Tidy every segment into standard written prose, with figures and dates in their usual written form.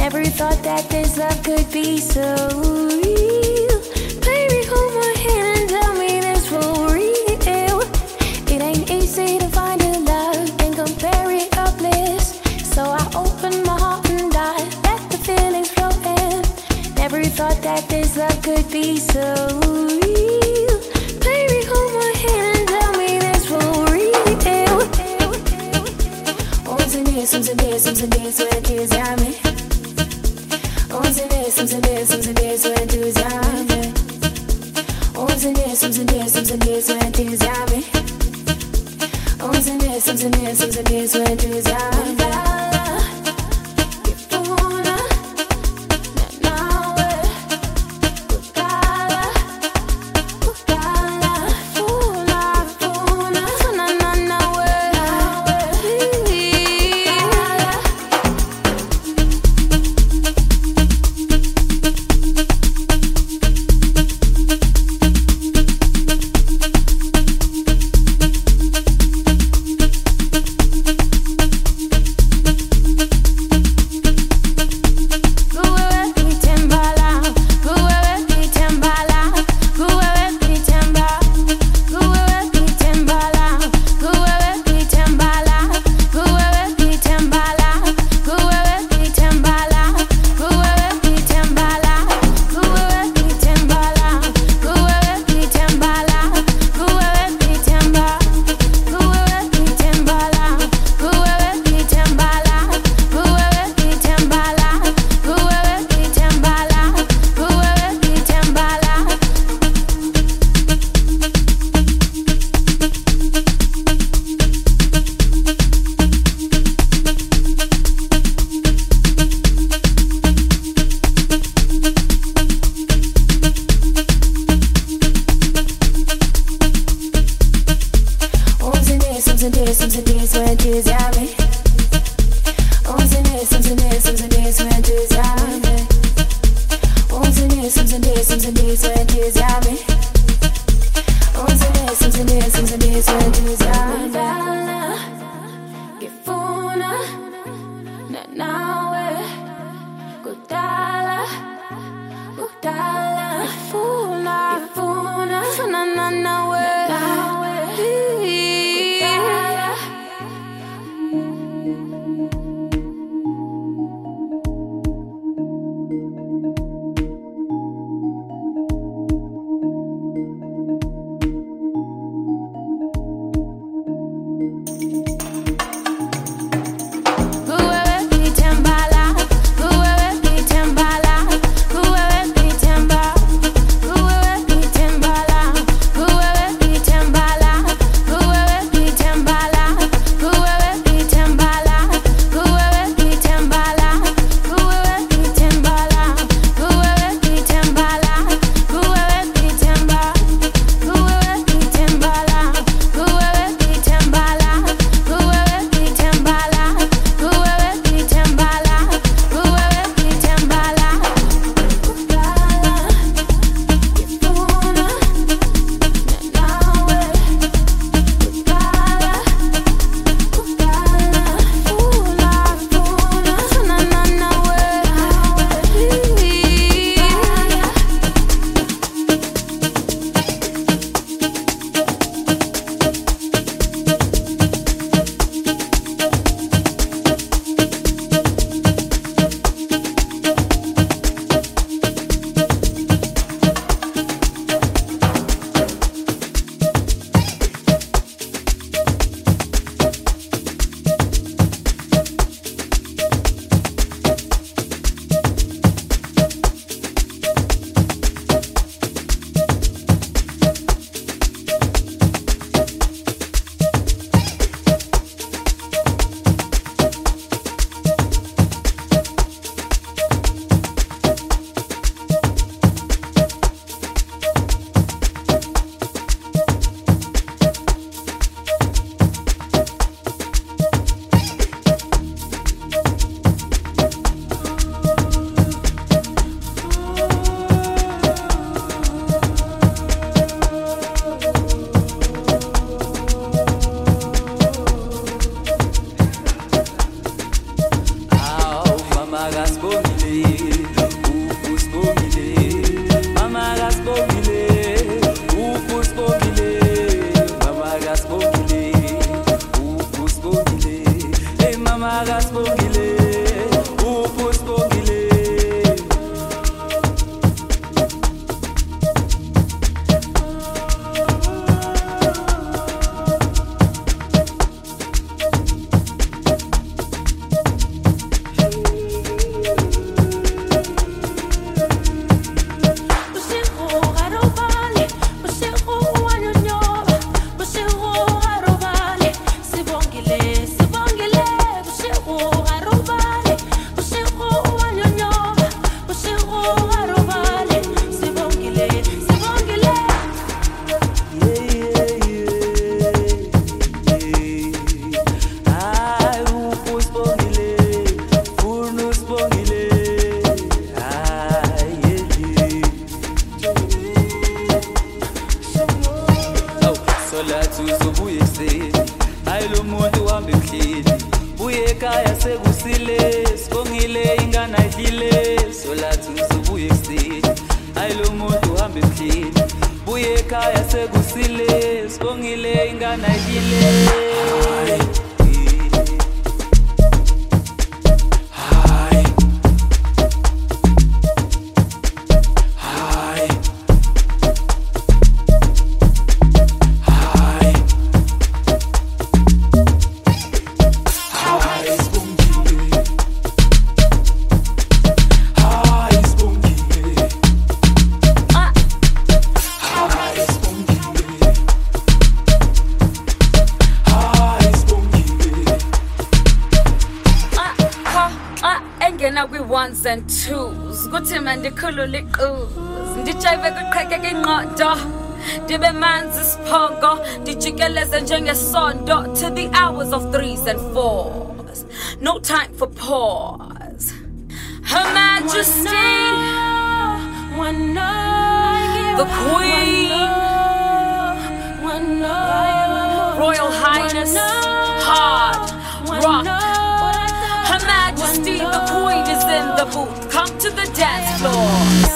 Never thought that this love could be so real. Baby, hold my hand and tell me this for real. It ain't easy to find a love and compare it to bliss. So I open my heart and I let the feelings flow in. Never thought that this love could be so real. Baby, hold my hand and tell me this for real. Once in this, when entusiasme. Once in this, when entusiasme. Once in this, when entusiasme. Once in this, when entusiasme. nahlile solathi ngizobuya ekuseni ayilo muntu uhamba emhlini buye ekhaya sekusile sibongile ingane ayile ones and twos kuthi manje khulula iqhuzu ndijayive kuqheke ingqondo ndibe manzi isiphongo ndijikeleze njengesondo to the hours of 3s and 4s no time for pause Her Majesty the Queen Royal Highness Hard Rock Her Majesty the Queen is in the booth. Come to the dance floor.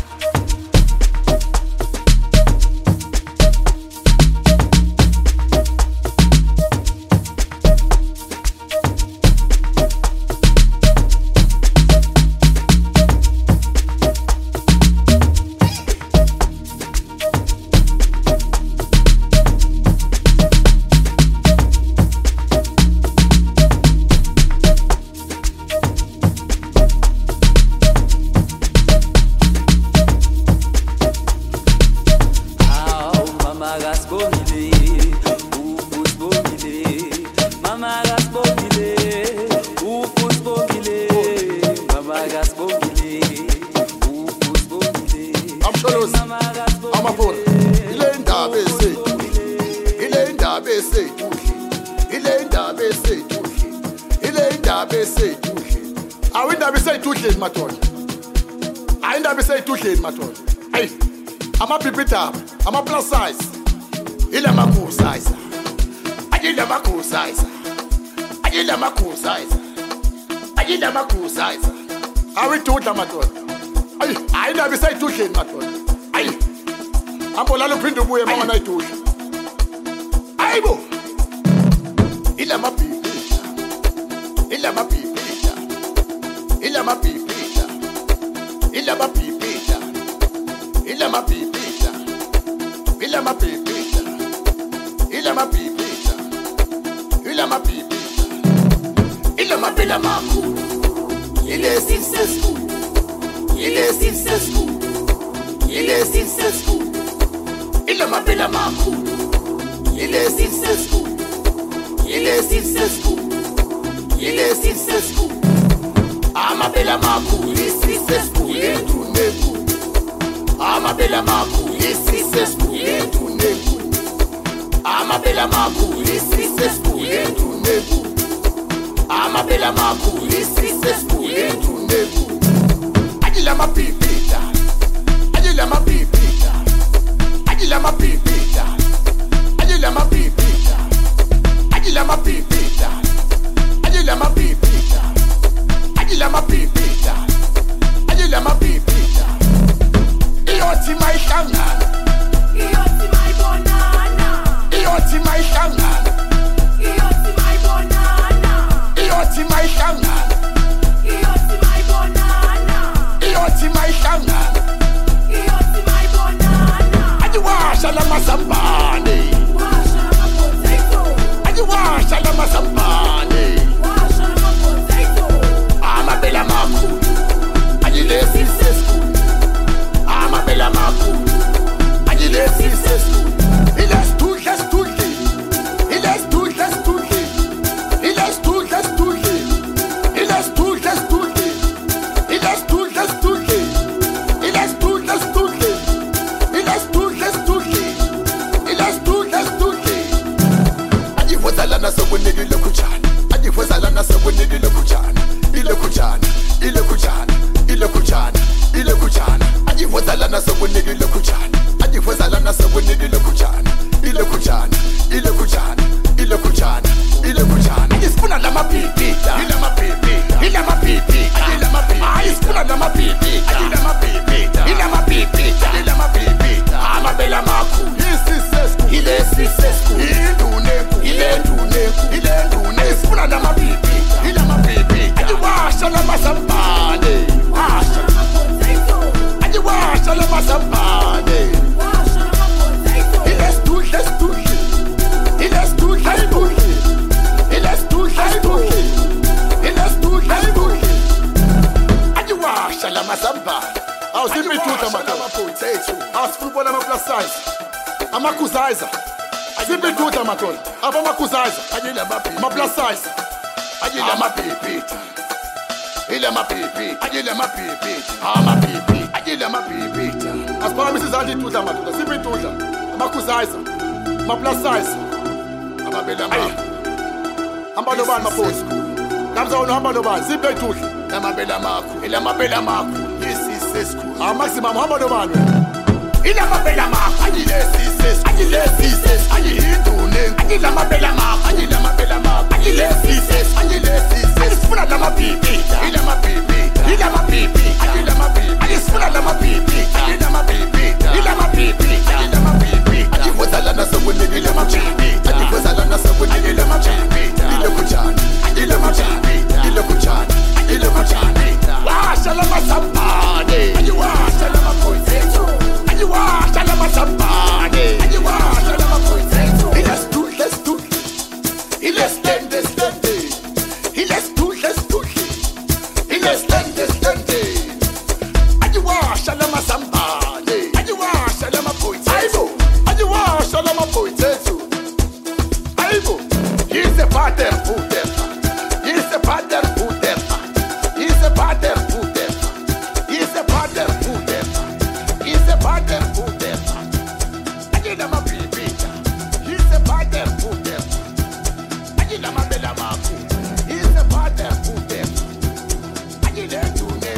I'm a plus size. Ile ma cool size. Ajile ma cool size. Ajile ma cool size. Ajile ma cool size. Awi tuta maton. Ay, aina bisai tushe maton. Ay. Ambola lo pindu buye mama na tushe. Aibo. Ile ma pipisha. Ile ma pipisha. Ile ma pipisha. Ile ma pipisha. Ile ma pipisha. Ile ma pipita, ile ma pipita, ile ma pipita, ile ma pela maku, ile successful, ile successful, ile successful, ile ma pela maku, ile successful, ile successful, ile successful, ama pela maku, ile successful, into neku. Ama bela maku, is successful into nebu. Ama bela maku, is successful into nebu. Ama bela maku, is successful into nebu. Ajila ma pipita, ajila ma pipita, ajila ma pipita, ajila ma pipita, ajila ma pipita, ajila ma pipita, ajila ma pipita, ajila ma pipita. Ioti my shangana, Ioti my banana, Ioti my shangana, Ioti my banana, Ioti my shangana, Ioti my banana. Ayiwasha la masamba. Awusipituta mapotato. Awusipula plus size. Amakuzaiza. Sipituta matona. Aba makuzaiza. Ajila mapi. Ma plus size. Ajila mapipita. Ila mapipita. Ajila mapipita. Mapipita. Ajila mapipita. Asipala misi zanti tuta matona. Sipituta. Amakuzaiza. Ma plus size. Amabela mapi. Ambalo bani maposi. Kamza ono ambalo bani. Sipituta. Amabela maku. Ila mabela maku. Yes, maximum ambalo bani. Ila mabela maku. Ajilesises. Ajilesises. Ajilidune. Ila mabela maku. Ajila mabela maku. Ajilesises. Ajilesises. Ajisfuna la mapipita. Ila mapipita. Ila mapipita. Ajila mapipita. Ajisfuna la mapipita. Ila mapipita. Ila mapipita. Ila mapipita. Ajiwazala na sabuni. Ila mapipita. Ajiwazala na sabuni. Ila mapipita. Ila kuchana. Ila mapipita. Ila kuchana. Ila mapipita. Washa la masambane. Ajiwasha la mapotato. Ajiwasha la masambane. Ajiwasha la mapotato. Let's do. Let's stand. Let's do. Let's stand. Ajiwasha la masambane. Ajiwasha la mapotato. Ajiwasha la mapotato. Aibo. He's a pattern food. He's a pattern food. He's a pattern food. He's a pattern food. He's a pattern food. Ajila mapipita. He's a pattern food. Ajila mabela maku. He's a pattern food. Ajila tune.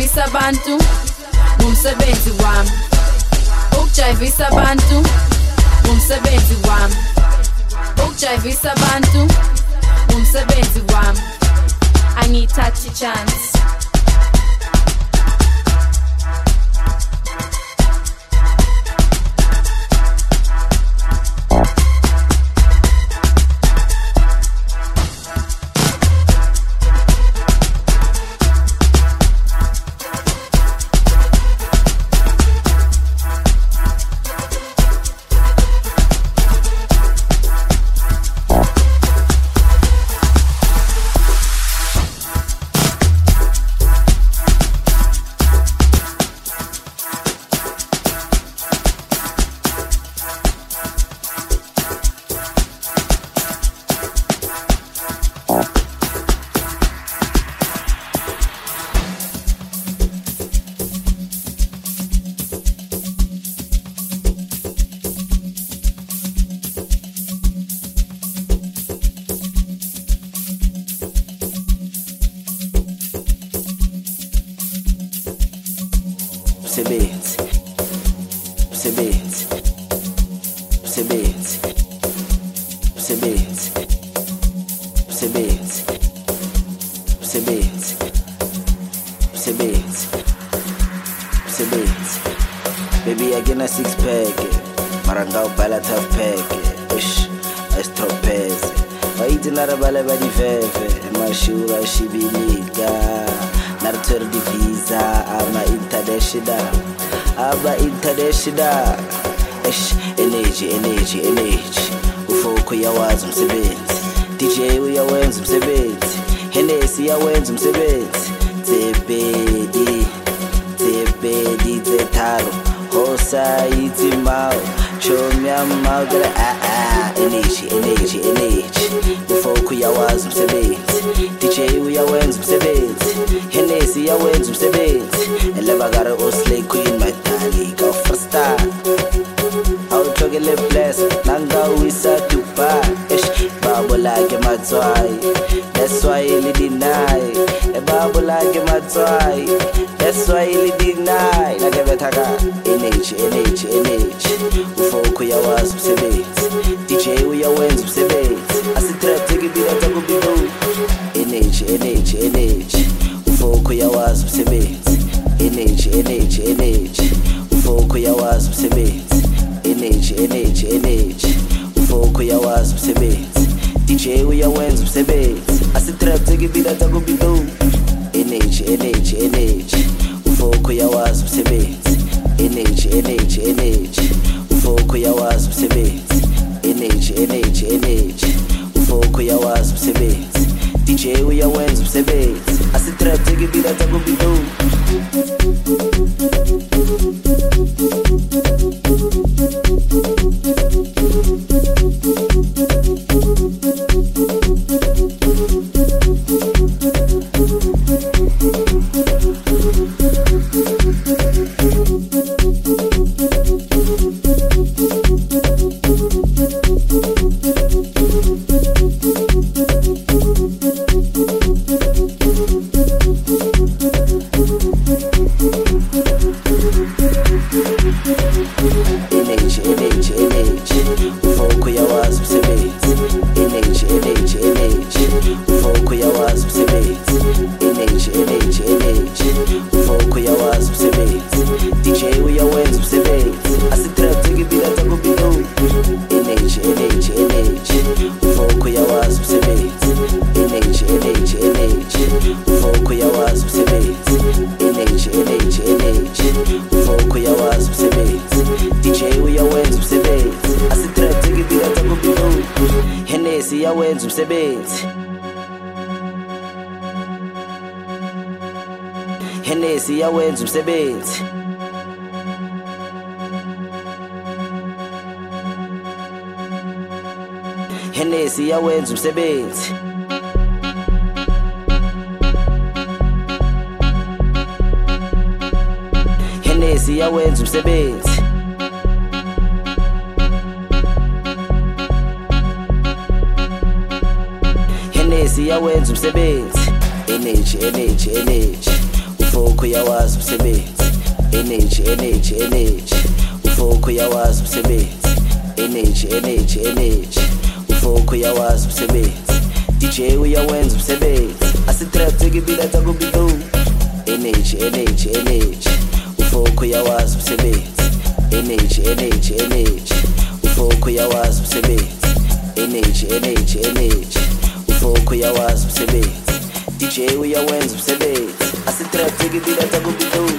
ukujayivisa abantu ngumsebenzi wami. Ukujayivisa abantu ngumsebenzi wami. Ukujayivisa abantu ngumsebenzi wami. Angithathi chance. Baby, I get a 6-pack. Marangao bala tough pack. Ish, I stop pass. Waiting at a bala body feve. My shoe, she be nigga. Not to the visa. I'm a international. Ish, energy. Ufoko ya wazi msebenzi. DJ uya wenzi msebenzi. Hennessy ya wenzi msebenzi. Tebedi zetaro. Hosa iti mau. Chomya mau gara energy. Ufoko ya wazi msebenzi. DJ uya wenzi msebenzi. Hennessy ya wenzi msebenzi. Elevagara osley queen my tali. Go for star. Autogele bless, nanga wisa Dubai. Babo like matzwai, that's why he deny. Babo like matzwai, that's why he deny. Nagebetaka, NH. Ufoko ya wazi msebenzi. DJ uya wenzi msebenzi. Asitrap take bila takubido. NH. Ufoko ya wazi msebenzi. NH. Ufoko ya wazi msebenzi. NH. Ufoko ya wazi msebenzi. DJ uya wenzi msebenzi. Asitrap take bila takubido. NH. Ufoko ya wazi msebenzi. NH. Ufoko ya wazi msebenzi. NH. Ufoko ya wazi msebenzi. DJ uya wenzi msebenzi. Asitrap take bila takubido. Hennessy ya wenzi msebenzi. Hennessy ya wenzi msebenzi. Hennessy ya wenzi msebenzi. Hennessy ya wenzi msebenzi. NH. Ufoku yawazi umsebenzi. Energy. Ufoku yawazi umsebenzi. Energy. Ufoku yawazi umsebenzi. DJ uyawenza umsebenzi. Asitrap tekibila takubidu. Energy. Ufoku yawazi umsebenzi. Energy. Ufoku yawazi umsebenzi. Energy. Ufoku yawazi umsebenzi. DJ uyawenza umsebenzi. Asitrap tekibila takubidu.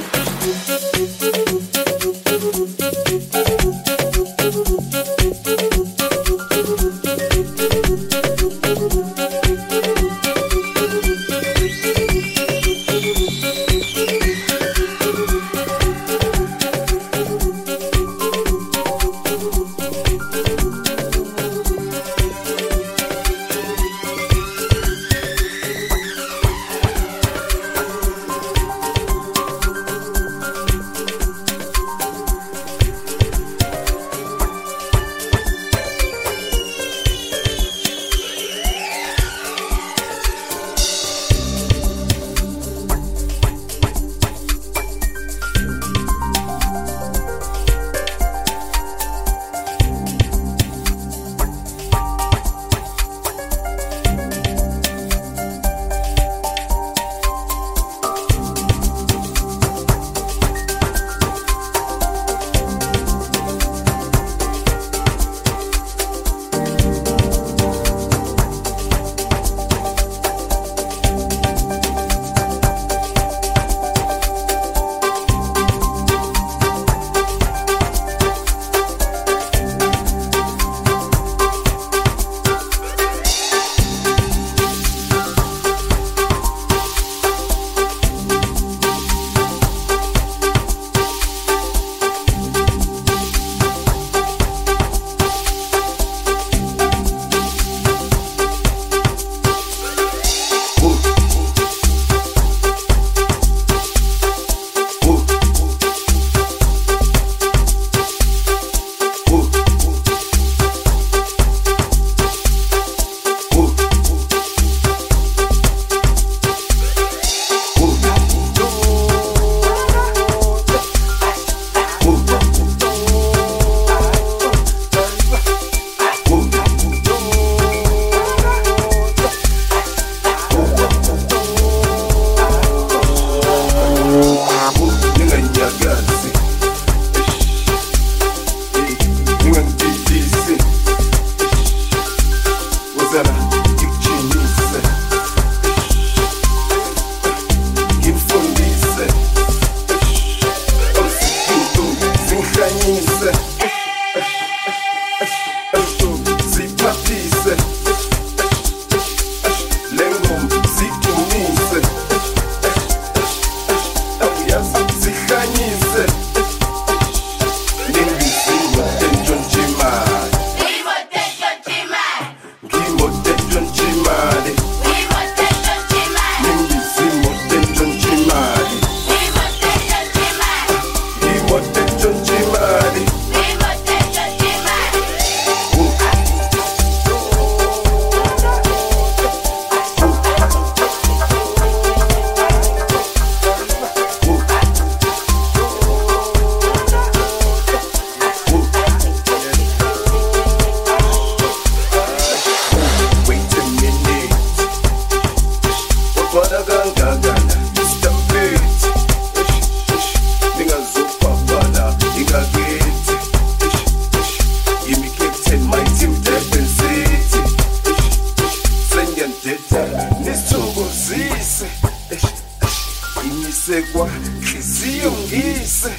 Sekwa Kizio ngise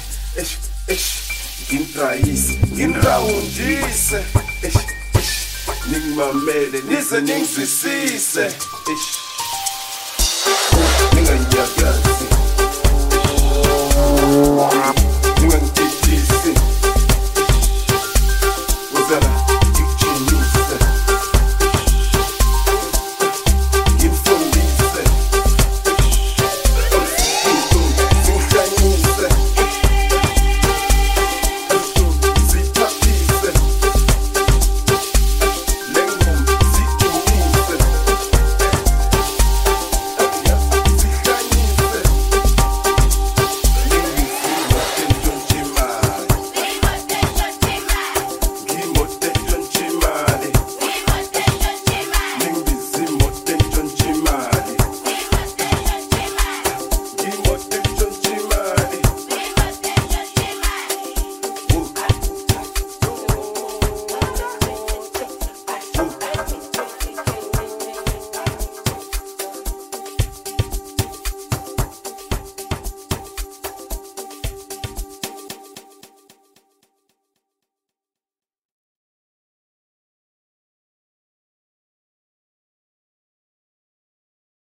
Intraisi Inraundise Ningmamele Nize ningzwisise Ninganyagazi